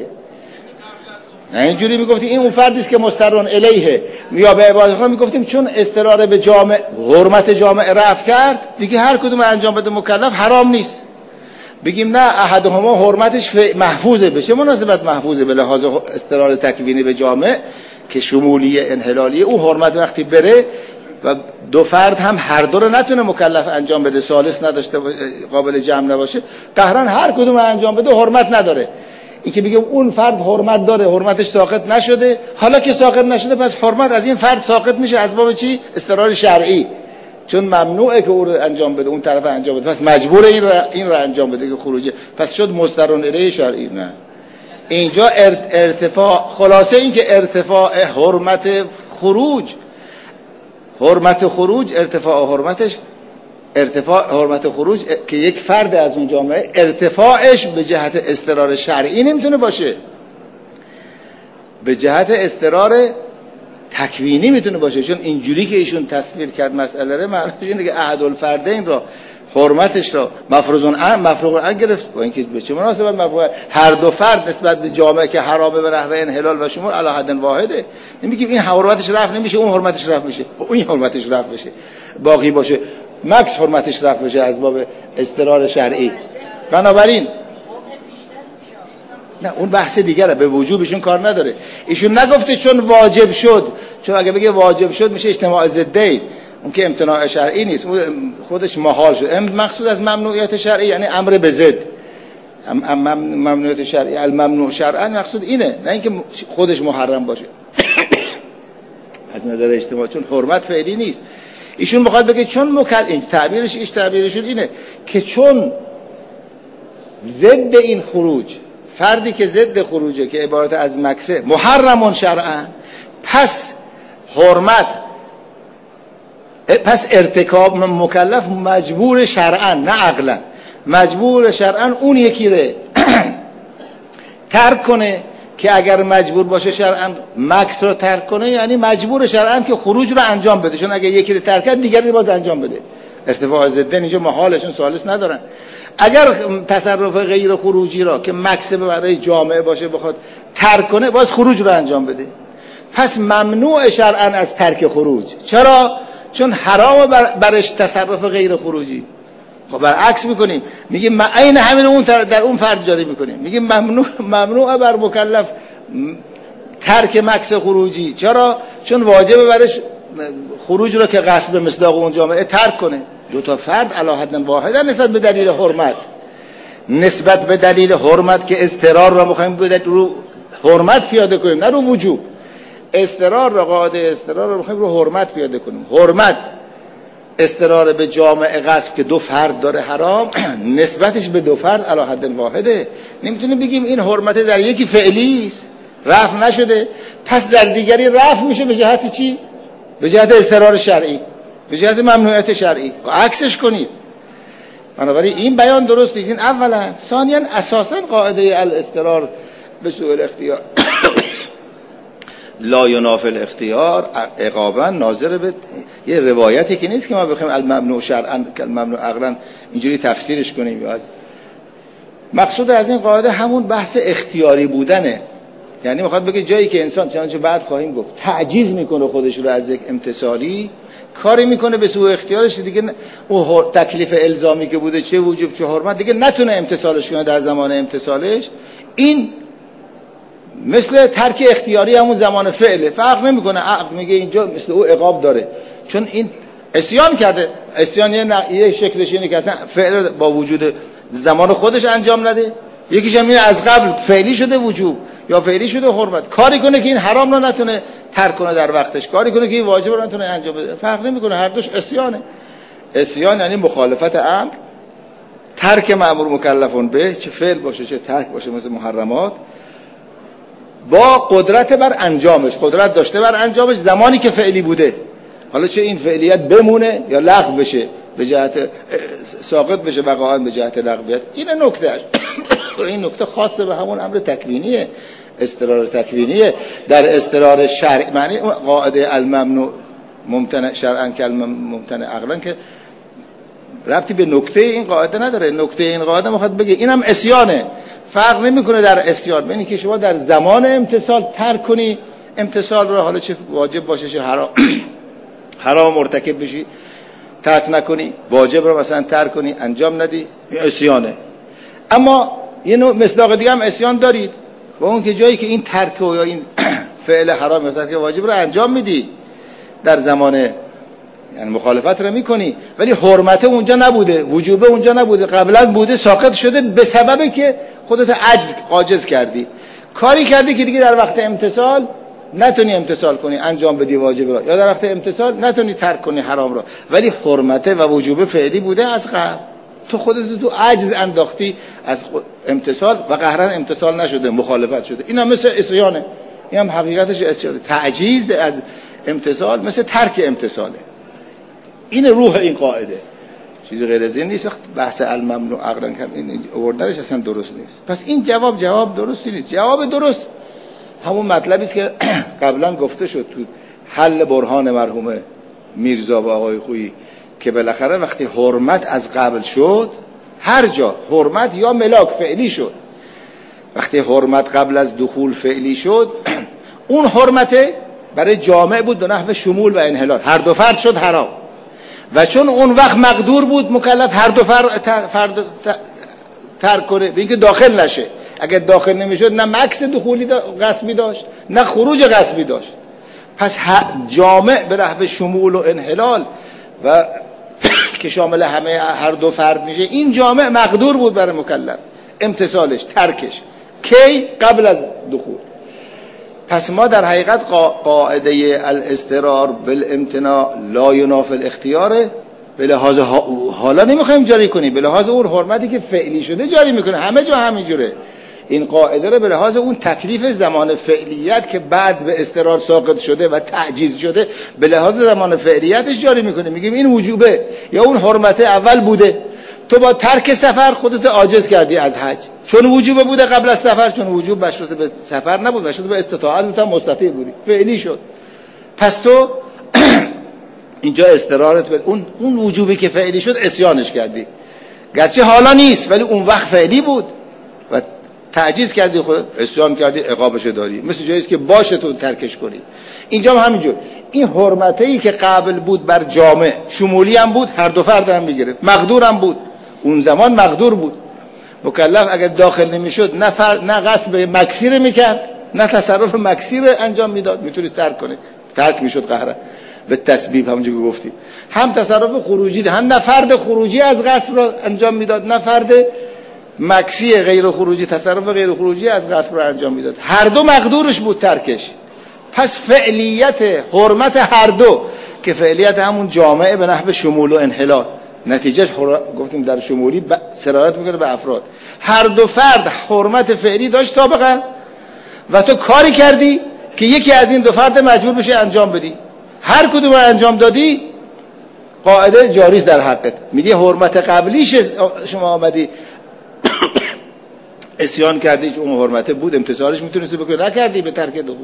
نه اینجوری میگفتیم این اون فردی است که مسترون الیه، یا به عبارت دیگه میگفتیم چون استرار به جامع حرمت جامع رفع کرد دیگه هر کدوم انجام بده مکلف حرام نیست. بگیم نه احدهما حرمتش محفوظه، بشه مناسبت محفوظه به لحاظ استرار تکوینی به جامع که شمولی انحلالی اون حرمت وقتی بره و دو فرد هم هر دو رو نتونه مکلف انجام بده، ثالث نداشته قابل جمع نباشه، قهرن هر کدوم انجام بده حرمت نداره. این که بگیم اون فرد حرمت داره حرمتش ساقط نشده، حالا که ساقط نشده پس حرمت از این فرد ساقط میشه از باب چی؟ استرار شرعی، چون ممنوعه که او رو انجام بده اون طرف انجام بده، پس مجبور این رو این رو انجام بده که خروجه، پس شد مسترون الیه شرعی. نه اینجا ارتفاع خلاصه این که ارتفاع حرمت خروج حرمت خروج ارتفاع حرمتش ارتفاع حرمت خروج که یک فرد از اون جامعه ارتفاعش به جهت استرار شرعی نمیتونه باشه، به جهت استرار تکوینی میتونه باشه. چون اینجوری که ایشون تصویر کرد مسئله رو معنیش اینه که احد الفردین را حرمتش را مفروضون عن مفروض عن گرفت، با اینکه به چه مناسبت مفروض هر دو فرد نسبت به جامعه که حرامه به نحوه انحلال و شمول علی حد واحده، نمیگیم این حرمتش رفع نمیشه اون حرمتش رفع میشه، اون حرمتش رفع بشه باقی باشه، مکس حرمتش رفع بشه از باب استرار شرعی. بنابراین نه اون بحث دیگره، به وجوبشون کار نداره. ایشون نگفته چون واجب شد، چون اگه بگه واجب شد میشه اجتماع ضدی، اون که امتناع شرعی نیست، اون خودش محال شد. مقصود از ممنوعیت شرعی یعنی امر به ضد، ممنوعیت شرعی الممنوع شرعا مقصود اینه، نه اینکه خودش محرم باشه از نظر اجتماع، چون حرمت فعلی نیست. ایشون میخواد بگه چون مکلف، تعبیرش ایش تعبیرشون اینه که چون ضد این خروج فردی که ضد خروجه که عبارت از مکسه محرمون شرعا، پس حرمت پس ارتکاب مکلف مجبور شرعا نه عقلا، مجبور شرعا اون یکی رو ترک کنه که اگر مجبور باشه شرعا مکس رو ترک کنه، یعنی مجبور شرعا که خروج رو انجام بده، چون اگر یکی رو ترک کرد دیگری رو باز انجام بده. ارتفاع ضدن اینجا محالشون ثالث ندارن. اگر تصرف غیر خروجی را که مکس برای جامعه باشه بخواد ترک کنه باز خروج رو انجام بده. پس ممنوع شرعاً از ترک خروج. چرا؟ چون حرام برش تصرف غیر خروجی. خب برعکس میکنیم، میگیم ما عین همین اون در اون فرد جاری میکنیم، میگیم ممنوع ممنوع بر مکلف ترک مکث خروجی. چرا؟ چون واجب برش خروج رو که قصد به مصداق اون جامعه ترک کنه. دو تا فرد علی حد واحد نسبت به دلیل حرمت، نسبت به دلیل حرمت که اضطرار رو میخوایم رو حرمت پیاده کنیم نه رو وجوب. اضطرار رو قاعده اضطرار رو میخوایم رو حرمت پیاده کنیم. حرمت اضطرار به جامعه غصب که دو فرد داره حرام، نسبتش به دو فرد علی حد واحده. نمیتونیم بگیم این حرمت در یکی فعلی است رفع نشده پس در دیگری رفع میشه به جهت چی؟ به جهت اضطرار شرعی، به جهت ممنوعیت شرعی. عکسش کنید. بنابراین این بیان درست نیست. این اولا. ثانیا اساسا قاعده الاضطرار به سوء الاختیار لا ینافی الاختیار عقابا ناظر به یه روایتی که نیست که ما بخوایم الممنوع شرعا الممنوع عقلا اینجوری تفسیرش کنیم. یا از مقصود از این قاعده همون بحث اختیاری بودنه. یعنی میخواد بگه جایی که انسان چنانچه بعد خواهیم گفت تعجیز میکنه خودش رو از یک امتثالی، کاری میکنه به سوء اختیارش، دیگه اون تکلیف الزامی که بوده چه وجوب چه حرمت دیگه نتونه امتثالش کنه در زمان امتثالش. این مثل ترک اختیاری همون زمان فعله، فرق نمیکنه. عقل میگه اینجا مثل او عقاب داره چون این عصیان کرده. عصیان یه, ن... یه شکلش اینه که اصلا فعل با وجود زمان خودش انجام نده، یکیش هم اینه از قبل فعلی شده وجوب یا فعلی شده حرمت. کاری کنه که این حرام رو نتونه ترک کنه در وقتش، کاری کنه که این واجب رو نتونه انجام بده. فرق نمیکنه، هر دوش عصیانه. عصیان یعنی مخالفت امر، ترک مأمور مکلفون به، چه فعل باشه چه ترک باشه، مثل محرمات، با قدرت بر انجامش، قدرت داشته بر انجامش زمانی که فعلی بوده. حالا چه این فعلیت بمونه یا لغو بشه به جهت ساقط بشه واقعا به جهت لغویت. این نکتهش این نکته خاصه به همون امر تکوینیه، اضطرار تکوینیه. در اضطرار شرعی معنی قاعده الممنوع ممتنع شرعا که ممتنع عقلا که ربطی به نکته این قاعده نداره. نکته این قاعده میخواد بگه اینم عصیانه. فرق نمیکنه در عصیان ببینید که شما در زمان امتثال ترک کنی امتثال رو، حالا چه واجب باشه چه حرام حرام مرتکب بشی ترک نکنی، واجب رو مثلا ترک کنی انجام ندی، عصیانه. اما یه نوع مصداق دیگه هم عصیان دارید و اون که جایی که این ترک یا این فعل حرام یا ترک واجب رو انجام میدی در زمان، یعنی مخالفت رو میکنی ولی حرمت اونجا نبوده، وجوبه اونجا نبوده، قبلا بوده، ساقط شده به سببی که خودت عجز عاجز کردی، کاری کردی که دیگه در وقت امتثال نتونی امتثال کنی انجام بدی واجب را، یا در وقت امتثال نتونی ترک کنی حرام را، ولی حرمت و وجوبه فعلی بوده از قبل. تو خودت تو عجز انداختی از امتثال و قهرن امتثال نشده، مخالفت شده. این هم مثل عصیانه، این هم حقیقتش عصیانه. تعجیز از امتثال مثل ترک امتثاله. این روح این قاعده، چیز غیر از این نیست. وقت بحث الممنوع عقلا کم این آوردنش اصلا درست نیست. پس این جواب جواب درستی نیست. جواب درست همون مطلبی است که قبلا گفته شد تو حل برهان مرحوم میرزا و آقای خویی که بالاخره وقتی حرمت از قبل شد، هر جا حرمت یا ملاک فعلی شد، وقتی حرمت قبل از دخول فعلی شد، اون حرمت برای جامع بود به نحو شمول و انحلال، هر دو فرد شد حرام. و چون اون وقت مقدور بود مکلف هر دو فرد تر ترک کنه به اینکه داخل نشه. اگر داخل نمیشد نه مکث دخولی دا غصبی داشت نه خروج غصبی داشت. پس جامع به نحو شمول و انحلال و که شامل همه هر دو فرد میشه، این جامع مقدور بود برای مکلف امتثالش ترکش کی؟ قبل از دخول. پس ما در حقیقت قاعده الاضطرار بالامتناع لا ینافی الاختیار به لحاظ حالا نمیخوایم جاری کنیم، به لحاظ اون حرمتی که فعلی شده جاری میکنه. همه جا همینجوره. این قاعده رو به لحاظ اون تکلیف زمان فعلیت که بعد به اضطرار ساقط شده و تعجیز شده به لحاظ زمان فعلیتش جاری میکنه. میگیم این وجوبه یا اون حرمت اول بوده، تو با ترک سفر خودت عاجز کردی از حج، چون وجوبه بوده قبل از سفر، چون وجوب بشرط به سفر نبود، بشرط به استطاعت بود، هم مستطیع بودی، فعلی شد. پس تو اینجا اضطرارت به اون اون وجوبی که فعلی شد عصیانش کردی، گرچه حالا نیست ولی اون وقت فعلی بود و تعجیز کردی خود عصیان کردی عقابش داری، مثل جایی است که باشه تو ترکش کنی. اینجا هم همینجور. این حرمته‌ای که قبل بود بر جامع شمولی هم بود، هر دو فرد هم میگرفت، مقدور هم بود، اون زمان مقدور بود. مکلف اگر داخل نمیشد نه فر... نه غصب مکسی میکرد نه تصرف مکسی رو انجام میداد، میتونست ترک کنه، ترک میشد قهرا به تسبیب همونجوری که گفتیم. هم تصرف خروجی هم نه فرد خروجی از غصب رو انجام میداد نه فرد مکسی غیر خروجی تصرف غیر خروجی از غصب رو انجام میداد، هر دو مقدورش بود ترکش. پس فعلیت حرمت هر دو که فعلیت همون جامعه به نحو شمول و انحلال، نتیجهش حر... گفتیم در شمولی ب... سرایت میکنه به افراد. هر دو فرد حرمت فعلی داشت سابقا و تو کاری کردی که یکی از این دو فرد مجبور بشه انجام بدی، هر کدوم رو انجام دادی قاعده جاری است در حقت. میگه حرمت قبلیش شما آمدی عصیان کردی که اون حرمت بود، امتثالش میتونستی بکنی، نکردی به ترک دخول.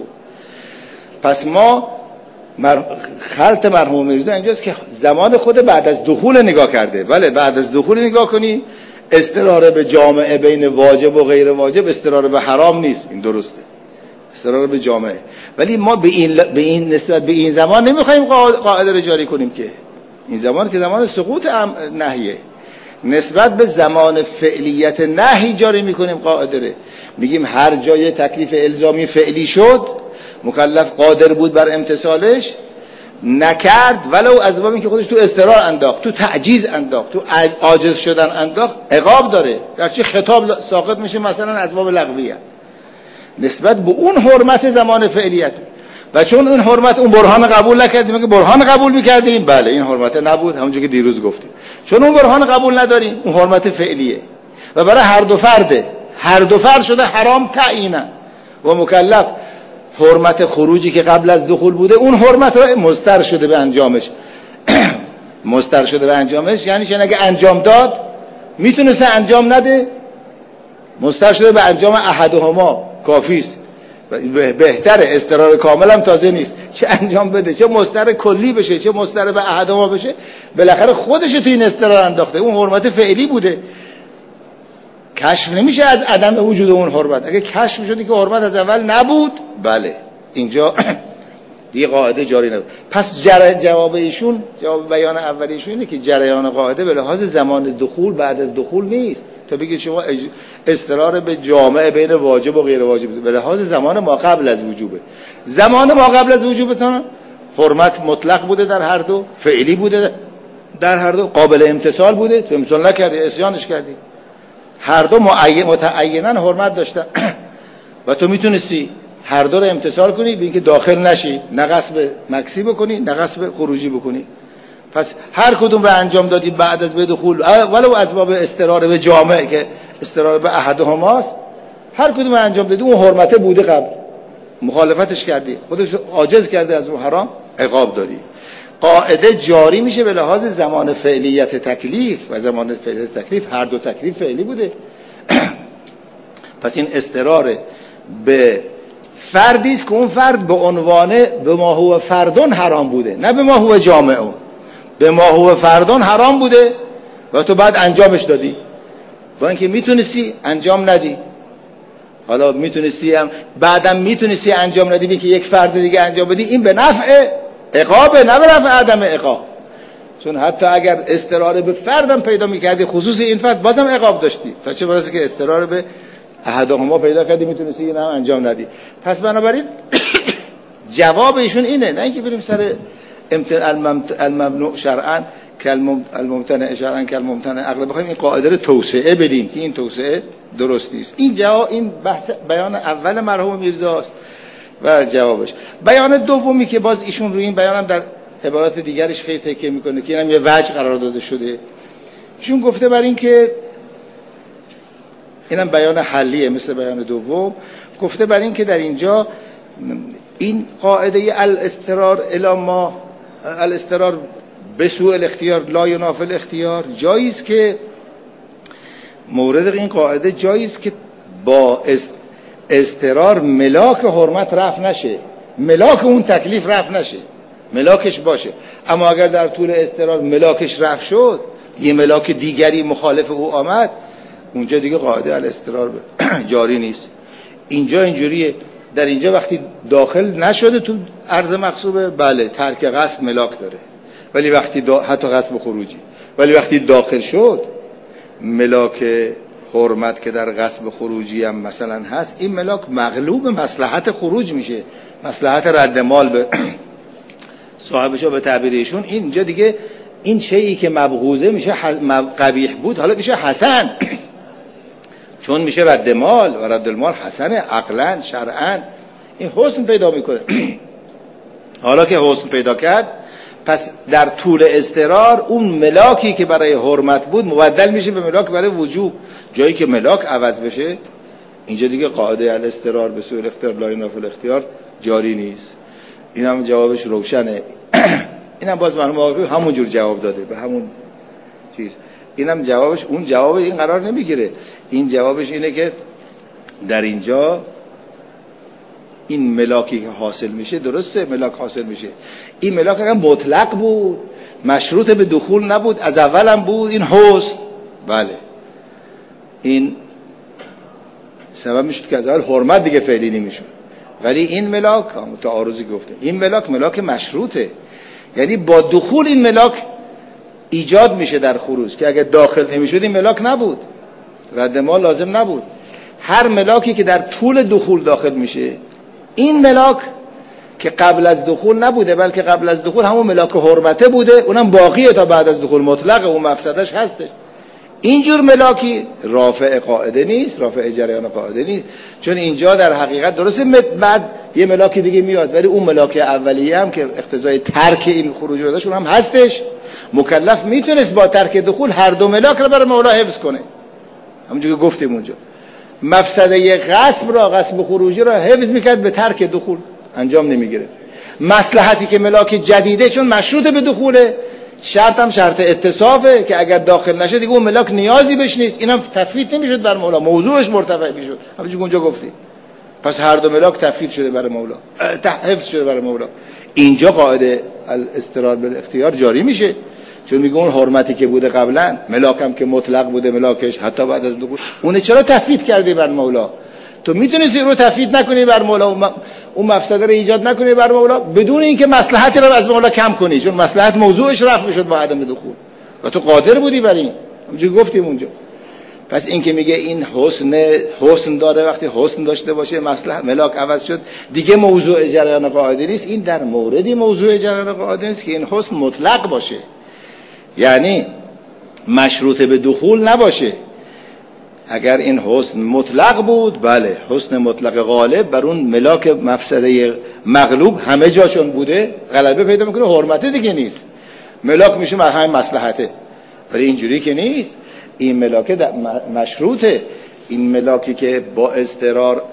پس ما مر... خلط مرحوم میرزا اینجاست که زمان خود بعد از دخول نگاه کرده. بله بعد از دخول نگاه کنی استراره به جامعه بین واجب و غیر واجب استراره به حرام نیست، این درسته، استراره به جامعه. ولی ما به این ل... به این نسبت به این زمان نمیخوایم قاعده رو جاری کنیم که این زمان که زمان سقوط ام... نهیه، نسبت به زمان فعلیت نهی جاری میکنیم قاعده رو. میگیم هر جای تکلیف الزامی فعلی شد مکلف قادر بود بر امتثالش نکرد، ولو از باب اینکه خودش تو اضطرار انداخت، تو تعجیز انداخت، تو عاجز شدن انداخت، عقاب داره، گرچه خطاب ساقط میشه مثلا از باب لغویت نسبت به اون حرمت زمان فعلیت. و چون اون حرمت اون برهان قبول نکردیم، که برهان قبول میکردیم بله این حرمت نبود، همونجوری که دیروز گفتیم، چون اون برهان قبول نداریم اون حرمت فعلیه و برای هر دو فرده، هر دو فرد شده حرام تعیینا و مکلف حرمت خروجی که قبل از دخول بوده اون حرمت رو مضطر شده به انجامش مضطر شده به انجامش، یعنی چون اگه انجام داد میتونسته انجام نده، مضطر شده به انجام احدهما کافیست، بهتره استقرار کامل هم تازه نیست، چه انجام بده، چه مضطر کلی بشه چه مضطر به احدهما بشه، بالاخره خودش تو این استقرار انداخته، اون حرمت فعلی بوده، کشف نمیشه از عدم وجود اون حرمت. اگه کشف میشد که حرمت از اول نبود بله اینجا دیگه قاعده جاری نبود. پس جر... جواب ایشون، جواب بیان اولیشون اینه که جریان قاعده به لحاظ زمان دخول بعد از دخول نیست، تا بگید شما اج... استقرار به جامعه بین واجب و غیر واجب، به لحاظ زمان ما قبل از وجوبه. زمان ما قبل از وجوبتون حرمت مطلق بوده در هر دو، فعلی بوده در هر دو، قابل امتثال بوده، تو امتثال نکردی عصیانش کردی، هر دو معین متعیناً حرمت داشتن و تو میتونستی هر دو رو امتثال کنی به اینکه داخل نشی، نه غصب مکسی بکنی نه غصب خروجی بکنی. پس هر کدوم رو انجام دادی بعد از دخول ولو از باب استقرار به جامعه که استقرار به احدهماست، هر کدوم رو انجام دادی اون حرمته بوده قبل، مخالفتش کردی، خودش عاجز کرده از اون حرام، عقاب داری. قاعده جاری میشه به لحاظ زمان فعلیت تکلیف و زمان فعلیت تکلیف هر دو تکلیف فعلی بوده. پس این استقرار به فردی است که اون فرد به عنوان به ما هو فردون حرام بوده، نه به ما هو جامعه، به ما هو فردون حرام بوده و تو بعد انجامش دادی، با اینکه میتونستی انجام ندی، حالا میتونستی هم بعدم میتونستی انجام ندی، بی که یک فرد دیگه انجام بدی، این به نفع عقابه نه به نفع عدم عقاب. چون حتی اگر استقرار به فردم پیدا میکردی خصوص این فرد بازم عقاب داشتی، تا چه برسه که استقرار به احدهما پیدا کردی میتونستی این هم انجام ندی. پس بنابراین جواب ایشون اینه، نه اینکه بریم سر الممنوع شرعاً کالممتنع شرعاً کالممتنع عقلا بخوایم این قاعده رو توسعه بدیم که این توسعه درست نیست. این جواب، این بحث بیان اول مرحوم میرزاست و جوابش. بیان دومی که باز ایشون روی این بیانم در عبارات دیگرش خیلی تکیه میکنه که اینم یه وجه قرار داده شده، ایشون گفته بر این که اینم بیان حلیه مثل بیان دوم، گفته بر این که در اینجا این قاعده الاضطرار الی ما الاضطرار بسوء الاختیار لا ینافی الاختیار جاییست که مورد این قاعده جاییست که با اضطرار ملاک حرمت رفع نشه، ملاک اون تکلیف رفع نشه، ملاکش باشه. اما اگر در طول اضطرار ملاکش رفع شد، یه ملاک دیگری مخالف او آمد، اونجا دیگه قاعده الاضطرار جاری نیست. اینجا اینجوریه، در اینجا وقتی داخل نشده تو عرض مغصوبه، بله ترک غصب ملاک داره، ولی وقتی دا... حتی غصب خروجی، ولی وقتی داخل شد ملاک حرمت که در غصب خروجی هم مثلا هست، این ملاک مغلوب مصلحت خروج میشه، مصلحت رد مال به صاحبشو به تعبیر ایشون. اینجا دیگه این شیئی که مبغوضه میشه قبیح بود حالا میشه حسن، چون میشه رد مال و رد المال حسنه عقلا شرعا، این حسن پیدا میکنه. حالا که حسن پیدا کرد، پس در طول اضطرار اون ملاکی که برای حرمت بود مبدل میشه به ملاک برای وجوب. جایی که ملاک عوض بشه اینجا دیگه قاعده الاضطرار به سوء الاختیار لا ینافی الاختیار جاری نیست. این هم جوابش روشنه. این هم باز مرحوم همون جور جواب داده به همون چیز. این هم جوابش، اون جواب این قرار نمیگیره. این جوابش اینه که در اینجا این ملاکی که حاصل میشه، درسته ملاک حاصل میشه، این ملاک اگر مطلق بود مشروط به دخول نبود، از اولم بود، این حسن، بله این سبب میشد که از اول حرمت دیگه فعلی نمیشد. ولی این ملاک متعارضی گفته، این ملاک ملاک مشروطه، یعنی با دخول این ملاک ایجاد میشه در خروج، که اگر داخل نمیشد این ملاک نبود، رد مال لازم نبود. هر ملاکی که در طول دخول داخل میشه، این ملاک که قبل از دخول نبوده بلکه قبل از دخول همون ملاک حرمته بوده، اونم باقیه تا بعد از دخول، مطلقه، اون مفسدش هستش. اینجور ملاکی رافع قاعده نیست، رافع جریان قاعده نیست، چون اینجا در حقیقت درسته بعد یه ملاکی دیگه میاد، ولی اون ملاک اولیه هم که اقتضای ترک این خروج رو داشت، اون هم هستش. مکلف میتونست با ترک دخول هر دو ملاک رو برای مولا حفظ کنه، همونجور که گفتیم اونجا مفسده غصب را، غصب خروجی را حفظ میکرد، به ترک دخول انجام نمیگیره. مصلحتی که ملاک جدیده چون مشروط به دخوله، شرط هم شرط اتصافه که اگر داخل نشه دیگه اون ملاک نیازی بهش نیست، اینم تفویض نمیشد بر مولا، موضوعش مرتفع میشد، همونجوری اونجا گفتیم. پس هر دو ملاک تفویض شده برای مولا، حفظ شده برای مولا. اینجا قاعده الاضطرار بالاختیار جاری میشه، چون میگه اون حرمتی که بوده قبلا، ملاکم که مطلق بوده ملاکش حتی بعد از دخول، اون چرا تفویض کردی بر مولا؟ تو میتونستی رو تفویض نکنی بر مولا، اون مفسده رو ایجاد نکنی بر مولا بدون اینکه مصلحتی رو از مولا کم کنی، چون مصلحت موضوعش رفع میشد با عدم دخول و تو قادر بودی بر این، همونجوری گفتیم اونجا. پس این که میگه این حسن حسن داره، وقتی حسن داشته باشه مصلحت ملاک عوض شد دیگه موضوع جریان قاعده نیست، این در موردی موضوع جریان قاعده نیست که این حسن مطلق باشه، یعنی مشروط به دخول نباشه. اگر این حسن مطلق بود، بله حسن مطلق غالب بر اون ملاک مفسده مغلوب همه جاشون بوده، غلبه پیدا میکنه، حرمته دیگه نیست، ملاک میشه همین مصلحته. ولی اینجوری که نیست، این ملاک مشروطه، این ملاکی که با اضطرار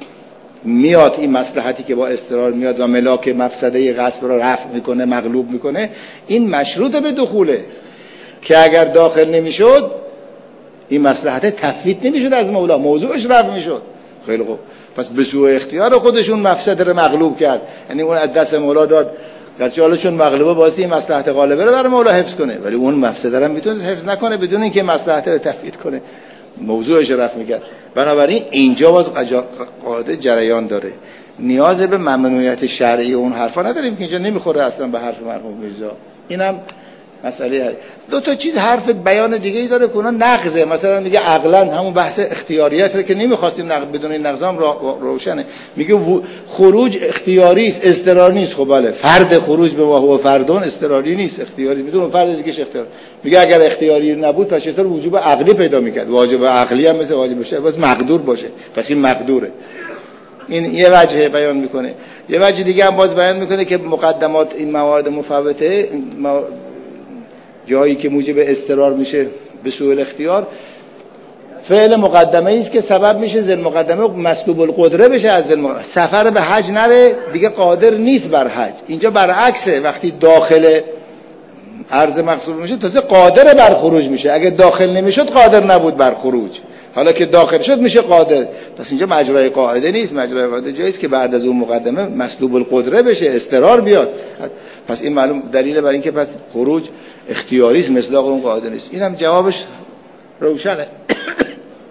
میاد، این مصلحتی که با اضطرار میاد و ملاک مفسده غصب رو رفع میکنه، مغلوب میکنه، این مشروط به دخوله، که اگر داخل نمیشد این مصلحت تفویض نمیشد از مولا، موضوعش رفع میشد. خیلی خوب، پس به سوء اختیار خودشون مفسده رو مغلوب کرد، یعنی اون از دست مولا داد، گرچه حالا چون مغلوبه واسه این مصلحت غالبه رو برای مولا حفظ کنه، ولی اون مفسده رو میتونه حفظ نکنه بدون اینکه مصلحت رو تفویض کنه، موضوعش رفع میکرد. بنابراین اینجا باز قاعده جریان داره، نیاز به ممنوعیت شرعی اون حرفا نداریم که اینجا نمیخوره اصلا به حرف مرحوم میرزا. اینم مسئله هست. دو تا چیز حرف بیان دیگه ای داره که اونا نقضه، مثلا میگه عقلا همون بحث اختیاریت رو که نمیخواستیم نقض بدون این نقضام رو روشنه، میگه خروج اختیاری است، اضطراری نیست. خب بله، فرد خروج به ما هو فردون اضطراری نیست، اختیاری بدون اون فرد دیگه اختیار. میگه اگر اختیاری نبود پس چطور وجوب عقلی پیدا میکرد؟ واجب عقلی هم مثل واجب شرعی باز مقدور باشه، پس این مقدوره. این یه وجه بیان میکنه. یه وجه دیگه هم باز بیان میکنه که مقدمات این موارد مفوته، جایی که موجب اضطرار میشه به سوء الاختیار، فعل مقدمه ای است که سبب میشه ذل مقدمه مسلوب القدره بشه از ذل مقدمه، سفر به حج نره دیگه، قادر نیست بر حج. اینجا برعکسه، وقتی داخل عرض مقصود میشه تازه قادر بر خروج میشه، اگه داخل نمیشد قادر نبود بر خروج، حالا که داخل شد میشه قادر. پس اینجا مجرای قاعده نیست، مجرای قاعده جایی است که بعد از اون مقدمه مسلوب القدره بشه، اضطرار بیاد. پس این معلوم دلیل بر این که پس خروج اختیاری است، مصداق اون قاعده نیست. اینم جوابش روشنه.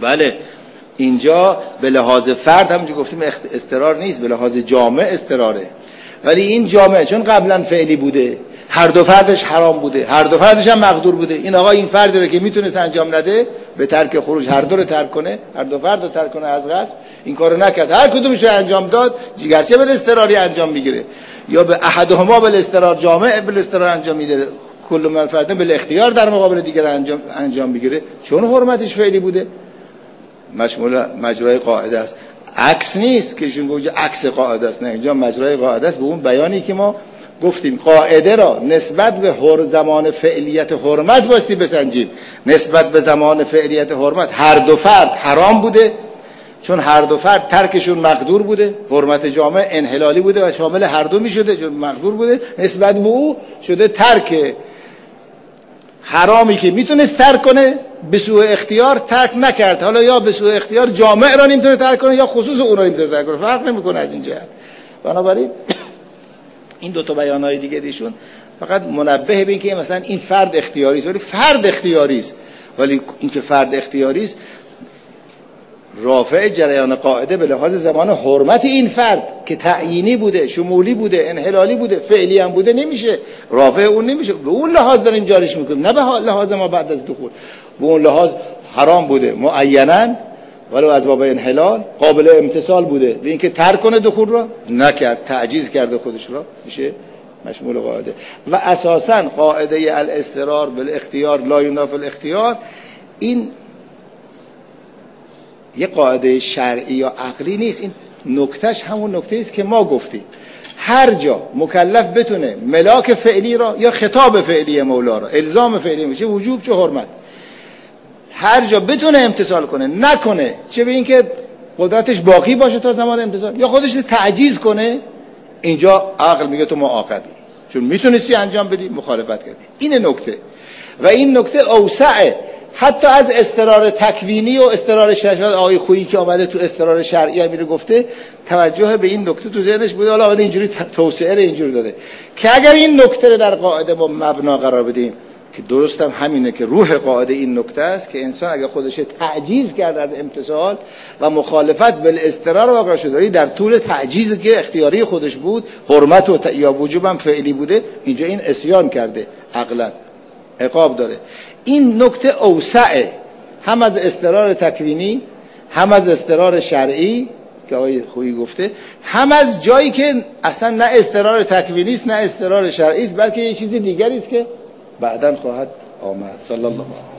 بله اینجا به لحاظ فرد همونجور گفتیم استقرار نیست، به لحاظ جامعه استقراره. ولی این جامعه چون قبلا فعلی بوده، هر دو فردش حرام بوده، هر دو فردش هم مقدور بوده، این آقا این فردی رو که میتونست انجام نده به ترک خروج هر دو رو ترک کنه، هر دو فرد رو ترک کنه از قصد، این کارو نکرد، هر کدومش رو انجام داد، جگرچه به اضطراری انجام میگیره یا به احدهما به اضطرار جامعه به اضطرار انجام میده، کل من فرد به اختیار در مقابل دیگر انجام انجام میگیره، چون حرمتش فعلی بوده مشمول مجرای قاعده است. عکس نیست که ایشون گفت عکس قاعده است، نه، اینجا مجرای قاعده است. به اون بیانی که ما گفتیم قاعده را نسبت به هر زمان فعلیت حرمت باستی بسنجیم. نسبت به زمان فعلیت حرمت هر دو فرد حرام بوده، چون هر دو فرد ترکشون مقدور بوده، حرمت جامع انحلالی بوده و شامل هر دو می شده چون مقدور بوده، نسبت به او شده ترک حرامی که میتونست ترک کنه به سوء اختیار ترک نکرد. حالا یا به سوء اختیار جامع را نمیتونه ترک کنه یا خصوص اون را نمیتونه ترک کنه، فرق نمیکنه از این جهت. بنابراین این دو تا بیانای دیگه ایشون فقط منبه به این که مثلا این فرد اختیاری است، ولی فرد اختیاری است، ولی این که فرد اختیاری است رافع جریان قاعده به لحاظ زمان حرمت این فرد که تعیینی بوده، شمولی بوده، انحلالی بوده، فعلی هم بوده نمیشه، رافع اون نمیشه. به اون لحاظ داریم جاریش میکنیم، نه به لحاظ ما بعد از دخول. به اون لحاظ حرام بوده معیناً، ولو از باب انحلال قابل امتثال بوده، به اینکه ترک کنه دخول را نکرد، تعجیز کرده خودش را، میشه مشمول قاعده. و اساساً قاعده الاضطرار بالاختیار لا ینافی الاختیار این یه قاعده شرعی یا عقلی نیست، این نکتهش همون نکته است که ما گفتیم. هر جا مکلف بتونه ملاک فعلی را یا خطاب فعلی مولا را، الزام فعلی میشه وجوب چه حرمت، هر جا بتونه امتثال کنه نکنه، چه به این که قدرتش باقی باشه تا زمان امتثال یا خودش تعجیز کنه، اینجا عقل میگه تو معاقبی، چون میتونستی انجام بدی مخالفت کردی. این نکته و این نکته اوسعه حتی از اضطرار تکوینی و اضطرار شرعی. آقای خویی که آمده تو اضطرار شرعی میره گفته توجه به این نکته تو ذهنش بوده، حالا آمده اینجوری توسعه رو اینجوری داده که اگر این نکته رو در قاعده با مبنا قرار بدیم که درست هم همینه که روح قاعده این نکته است که انسان اگر خودش تعجیز کرد از امتثال و مخالفت بالاضطرار واقع شده در طول تعجیزی که اختیاری خودش بود، حرمت و ت... یا وجوب هم فعلی بوده، اینجا این عصیان کرده، عقلا عقاب داره. این نکته اوسعه، هم از اضطرار تکوینی هم از اضطرار شرعی که آقای خویی گفته، هم از جایی که اصلا نه اضطرار تکوینی است نه اضطرار شرعی است، بلکه یه چیز دیگری است که بعداً خواهد آمد. صلی الله علیه و